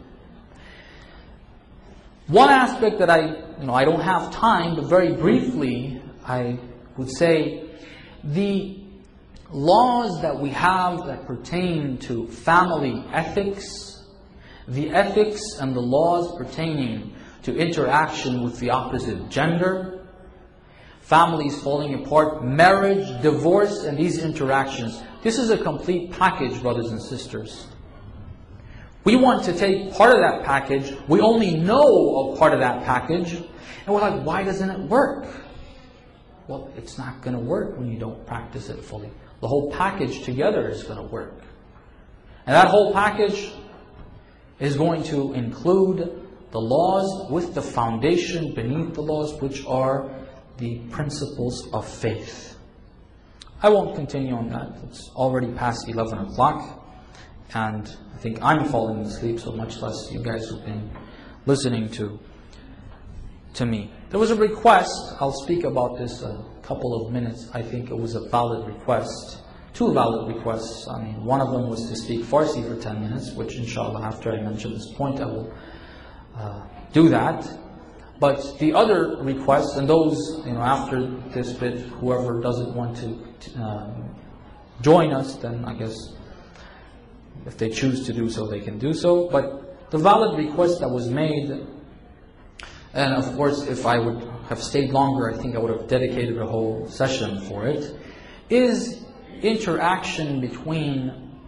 One aspect that I, you know, I don't have time, but very briefly, I would say the laws that we have that pertain to family ethics, the ethics and the laws pertaining to interaction with the opposite gender, families falling apart, marriage, divorce, and these interactions. This is a complete package, brothers and sisters. We want to take part of that package. We only know of part of that package. And we're like, why doesn't it work? Well, it's not going to work when you don't practice it fully. The whole package together is going to work. And that whole package is going to include the laws with the foundation beneath the laws, which are the principles of faith. I won't continue on that. It's already past eleven o'clock. And I think I'm falling asleep, so much less you guys who've been listening to, to me. There was a request. I'll speak about this a couple of minutes. I think it was a valid request. Two valid requests. I mean, one of them was to speak Farsi for ten minutes, which inshallah, after I mention this point, I will uh, do that. But the other request, and those, you know, after this bit, whoever doesn't want to um, join us, then I guess if they choose to do so, they can do so. But the valid request that was made, and of course, if I would have stayed longer, I think I would have dedicated a whole session for it, is interaction between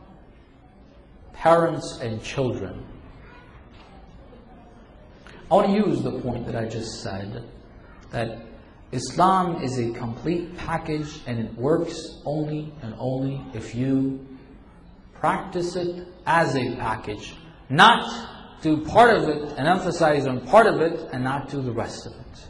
parents and children. I want to use the point that I just said, that Islam is a complete package and it works only and only if you practice it as a package. Not do part of it and emphasize on part of it and not do the rest of it.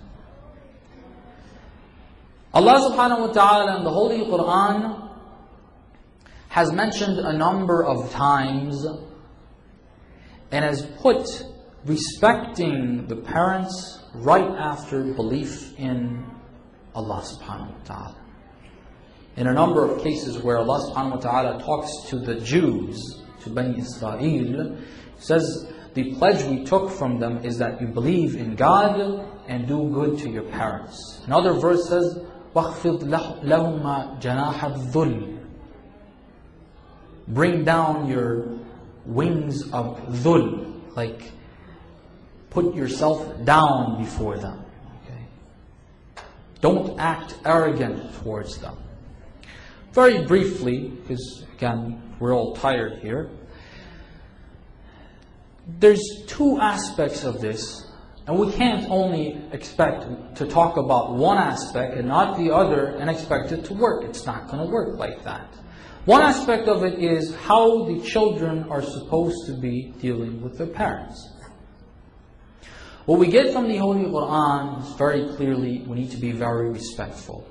Allah subhanahu wa ta'ala in the Holy Quran has mentioned a number of times and has put respecting the parents right after belief in Allah subhanahu wa ta'ala. In a number of cases where Allah subhanahu wa ta'ala talks to the Jews, to Bani Israel, says, the pledge we took from them is that you believe in God and do good to your parents. Another verse says, وَاخْفِضْ لَهُمَا جَنَاحَ الذُّلِّ. Bring down your wings of dhul, like put yourself down before them. Okay? Don't act arrogant towards them. Very briefly, because again, we're all tired here. There's two aspects of this, and we can't only expect to talk about one aspect and not the other and expect it to work. It's not going to work like that. One aspect of it is how the children are supposed to be dealing with their parents. What we get from the Holy Quran is very clearly we need to be very respectful.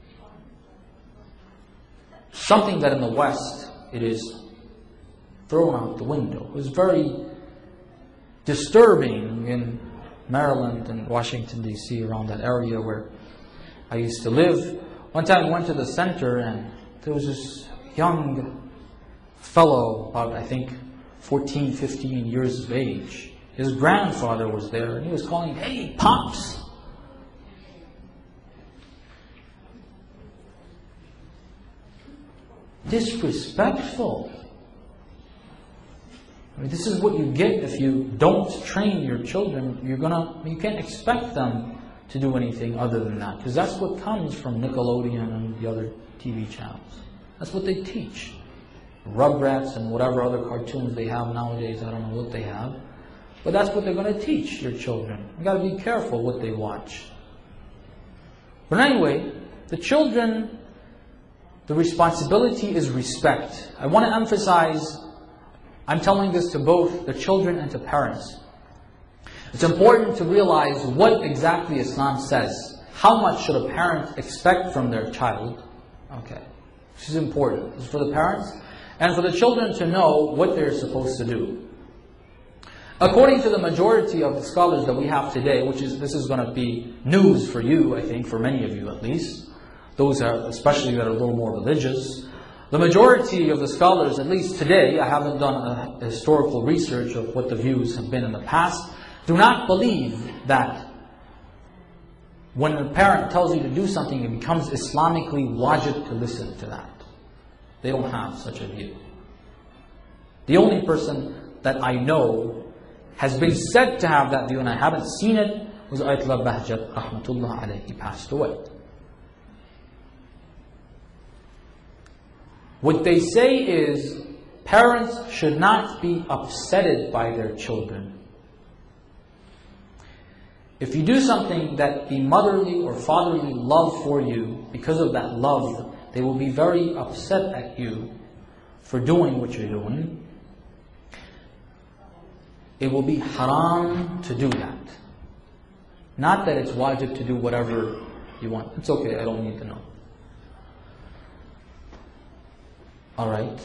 Something that in the West it is thrown out the window. It was very disturbing in Maryland and Washington D C, around that area where I used to live, One time we went to the center and there was this young fellow, about I think fourteen, fifteen years of age. His grandfather was there and he was calling, "Hey, Pops!" Disrespectful. I mean, this is what you get if you don't train your children. You're gonna, you can't expect them to do anything other than that, because that's what comes from Nickelodeon and the other T V channels. That's what they teach. Rugrats and whatever other cartoons they have nowadays, I don't know what they have. But that's what they're going to teach your children. You got to be careful what they watch. But anyway, the children, the responsibility is respect. I want to emphasize, I'm telling this to both the children and to parents. It's important to realize what exactly Islam says. How much should a parent expect from their child? Okay, this is important. This is for the parents and for the children to know what they're supposed to do. According to the majority of the scholars that we have today, which is, this is going to be news for you, I think, for many of you at least, those are, especially that are a little more religious, the majority of the scholars, at least today, I haven't done a historical research of what the views have been in the past, do not believe that when a parent tells you to do something, it becomes Islamically wajib to listen to that. They don't have such a view. The only person that I know has been said to have that view, and I haven't seen it, was Ayatollah Bahjat, rahmatullah alayhi. He passed away. What they say is, parents should not be upsetted by their children. If you do something that the motherly or fatherly love for you, because of that love, they will be very upset at you for doing what you're doing. It will be haram to do that. Not that it's wajib to do whatever you want. It's okay, I don't need to know. Alright.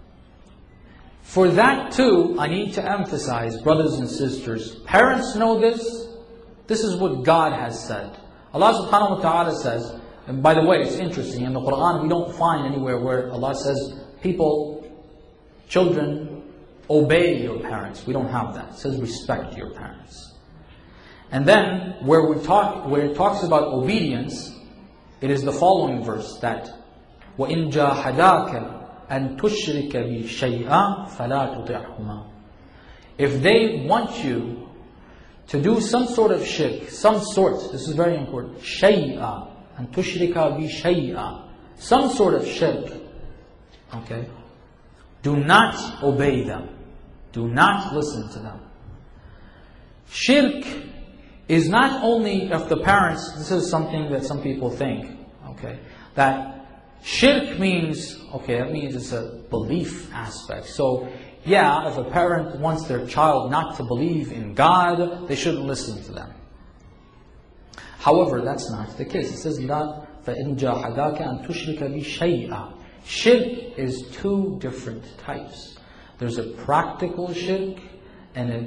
For that too, I need to emphasize, brothers and sisters, parents know this. This is what God has said. Allah subhanahu wa ta'ala says, and by the way, it's interesting, in the Quran we don't find anywhere where Allah says, people, children, obey your parents. We don't have that. It says respect your parents. And then where we talk, where it talks about obedience, it is the following verse that وَإِن جَاهَدَاكَ أَن تُشْرِكَ بِي شَيْئًا فَلَا تُطِعْهُمَا. If they want you to do some sort of shirk, some sort, this is very important, شَيْئًا أَن تُشْرِكَ بِي شَيْئًا, some sort of shirk, okay? Do not obey them. Do not listen to them. Shirk is not only if the parents, this is something that some people think, okay, that shirk means, okay, that means it's a belief aspect. So, yeah, if a parent wants their child not to believe in God, they shouldn't listen to them. However, that's not the case. It says, لا فَإِن جَاهَدَاكَ أَن تُشْرِكَ بِي شَيْئًا. Shirk is two different types. There's a practical shirk and a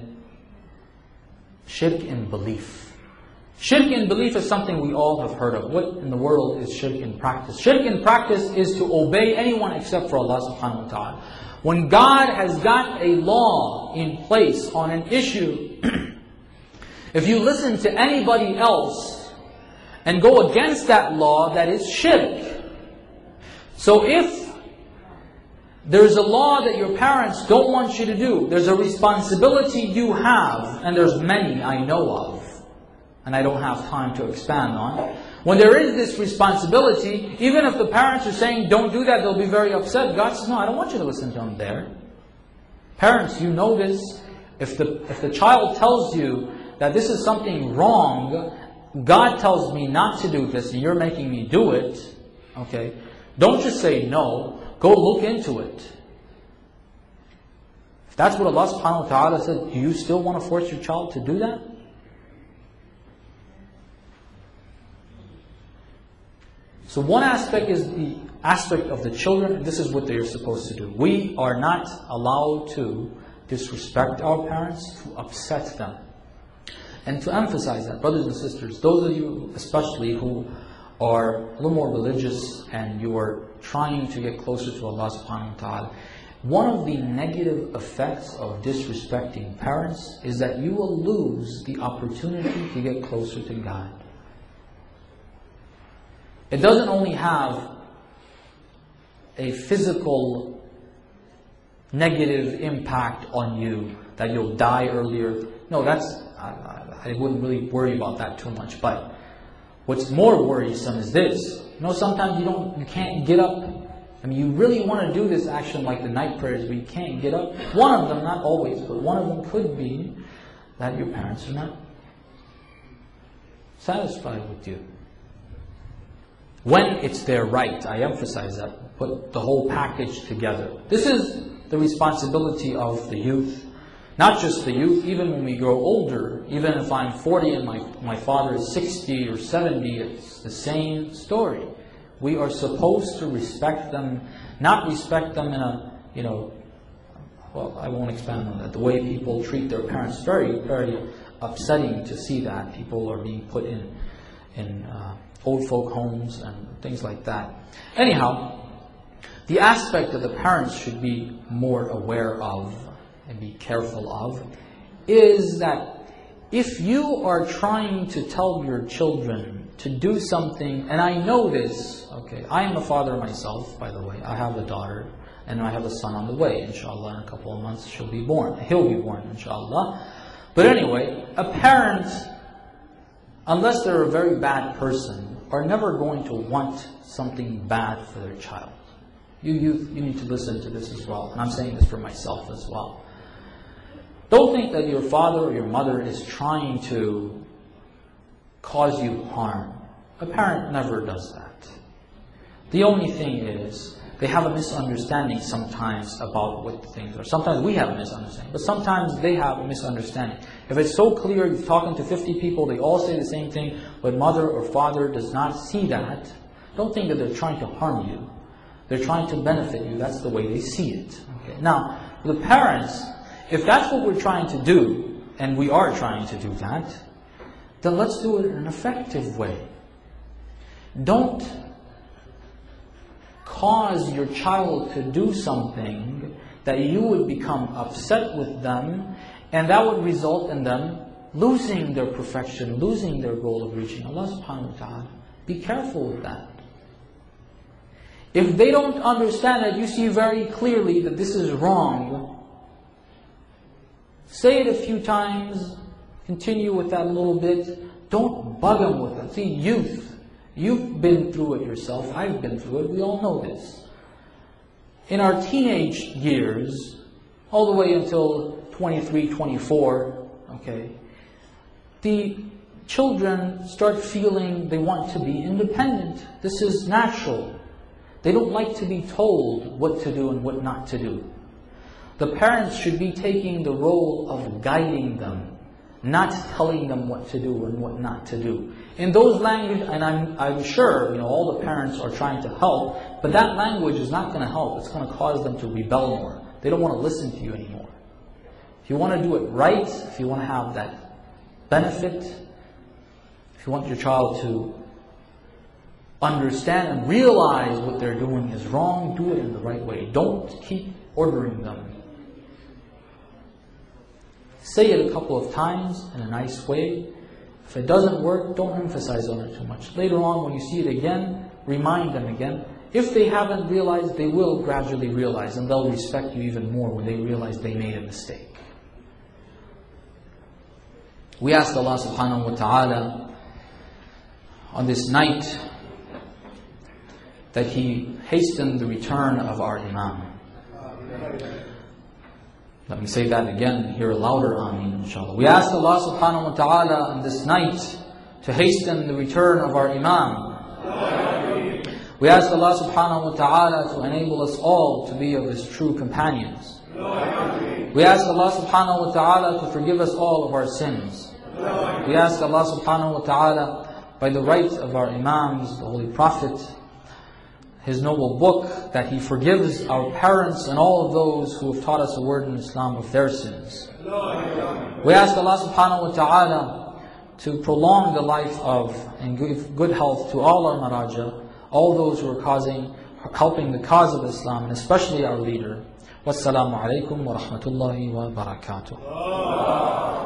shirk in belief. Shirk in belief is something we all have heard of. What in the world is shirk in practice? Shirk in practice is to obey anyone except for Allah subhanahu wa ta'ala. When God has got a law in place on an issue, if you listen to anybody else and go against that law, that is shirk. So if there's a law that your parents don't want you to do, there's a responsibility you have, and there's many I know of, and I don't have time to expand on. When there is this responsibility, even if the parents are saying, don't do that, they'll be very upset. God says, no, I don't want you to listen to them there. Parents, you know this. If the, if the child tells you that this is something wrong, God tells me not to do this, and you're making me do it, okay, don't just say no. Go look into it. If that's what Allah subhanahu wa ta'ala said, do you still want to force your child to do that? So one aspect is the aspect of the children. This is what they are supposed to do. We are not allowed to disrespect our parents, to upset them. And to emphasize that, brothers and sisters, those of you especially who are a little more religious and you are trying to get closer to Allah subhanahu wa ta'ala, one of the negative effects of disrespecting parents is that you will lose the opportunity to get closer to God. It doesn't only have a physical negative impact on you, that you'll die earlier. No, that's, I, I wouldn't really worry about that too much. But what's more worrisome is this. You know, sometimes you don't, you can't get up. I mean, you really want to do this action like the night prayers, but you can't get up. One of them, not always, but one of them could be that your parents are not satisfied with you. When it's their right, I emphasize that, put the whole package together. This is the responsibility of the youth. Not just the youth, even when we grow older, even if I'm forty and my, my father is sixty or seventy, it's the same story. We are supposed to respect them, not respect them in a, you know, well, I won't expand on that. The way people treat their parents, very, very upsetting to see that. People are being put in, in uh, old folk homes and things like that. Anyhow, the aspect that the parents should be more aware of and be careful of is that if you are trying to tell your children to do something, and I know this, okay, I am a father myself, by the way. I have a daughter and I have a son on the way. Inshallah, in a couple of months she'll be born. He'll be born, inshallah. But anyway, a parent, unless they're a very bad person, are never going to want something bad for their child. You youth, you need to listen to this as well. And I'm saying this for myself as well. Don't think that your father or your mother is trying to cause you harm. A parent never does that. The only thing is, they have a misunderstanding sometimes about what things are. Sometimes we have a misunderstanding, but sometimes they have a misunderstanding. If it's so clear, you're talking to fifty people, they all say the same thing, but mother or father does not see that, don't think that they're trying to harm you. They're trying to benefit you. That's the way they see it. Okay. Now, the parents, if that's what we're trying to do, and we are trying to do that, then let's do it in an effective way. Don't cause your child to do something that you would become upset with them, and that would result in them losing their perfection, losing their goal of reaching Allah subhanahu wa ta'ala. Be careful with that. If they don't understand that, you see very clearly that this is wrong, say it a few times, continue with that a little bit, don't bug them with it. See, youth, you've been through it yourself, I've been through it, we all know this. In our teenage years, all the way until twenty-three, twenty-four, okay, the children start feeling they want to be independent. This is natural. They don't like to be told what to do and what not to do. The parents should be taking the role of guiding them, not telling them what to do and what not to do. In those language, and I'm, I'm sure you know all the parents are trying to help, but that language is not going to help. It's going to cause them to rebel more. They don't want to listen to you anymore. If you want to do it right, if you want to have that benefit, if you want your child to understand and realize what they're doing is wrong, do it in the right way. Don't keep ordering them. Say it a couple of times in a nice way. If it doesn't work, don't emphasize on it too much. Later on, when you see it again, remind them again. If they haven't realized, they will gradually realize, and they'll respect you even more when they realize they made a mistake. We ask Allah subhanahu wa ta'ala on this night that He hasten the return of our Imam. Let me say that again, hear a louder Ameen, inshallah. We ask Allah subhanahu wa ta'ala on this night to hasten the return of our Imam. We ask Allah subhanahu wa ta'ala to enable us all to be of His true companions. We ask Allah subhanahu wa ta'ala to forgive us all of our sins. We ask Allah subhanahu wa ta'ala, by the right of our Imams, the Holy Prophet, His noble book, that He forgives our parents and all of those who have taught us a word in Islam of their sins. We ask Allah subhanahu wa ta'ala, to prolong the life of and give good health to all our maraja, all those who are causing, helping the cause of Islam, and especially our leader. Wassalamu alaikum wa rahmatullahi wa barakatuh.